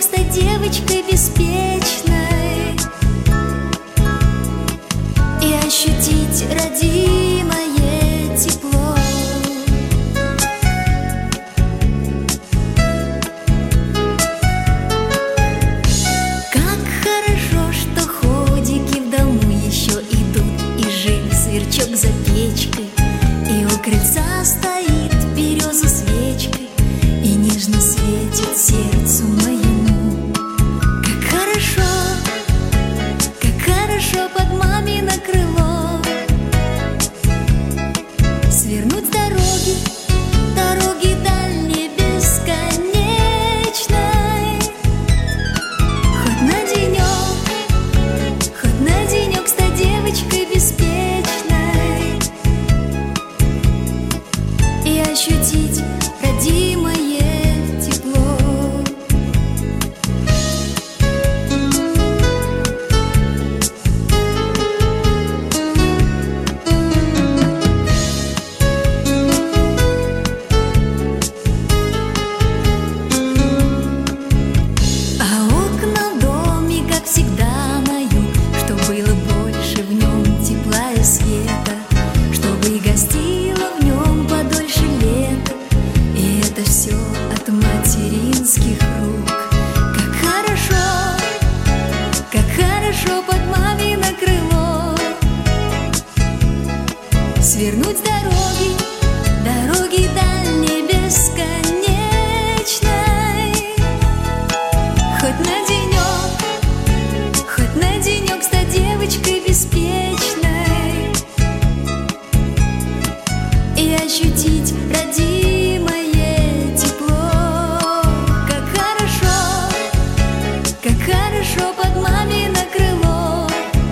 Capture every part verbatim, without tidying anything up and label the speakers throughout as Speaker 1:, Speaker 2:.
Speaker 1: стать девочкой беспечной и ощутить родимое тепло. Как хорошо, что ходики в дому еще идут, и жив сверчок за печкой, и у крыльца стоит береза свечкой, и нежно светит сердцу моему. Как хорошо, как хорошо под мамино крыло свернуть с дороги, дороги дальней бесконечной, хоть на денек, хоть на денек стать девочкой беспечной и ощутить родимое тепло. А окна в доме, как всегда, на юг, чтоб было больше в нем тепла и света, чтобы и гостило в нем подольше лета. И это все от материнских рук. Как хорошо, как хорошо под мамино крыло свернуть с дороги, дороги дальней бесконечной, хоть на денек, хоть на денек стать девочкой беспечной и ощутить родимое тепло. Как хорошо, как хорошо под мамино крыло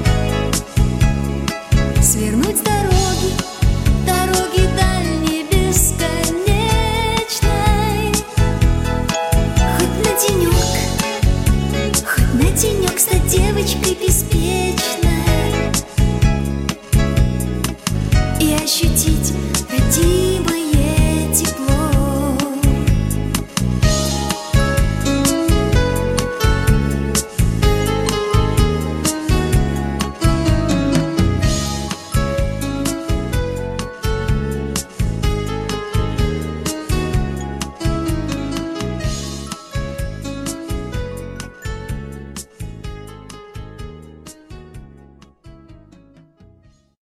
Speaker 1: свернуть с дороги, дороги дальней бесконечной, хоть на денек, хоть на денек стать девочкой беспечной и ощутить родимое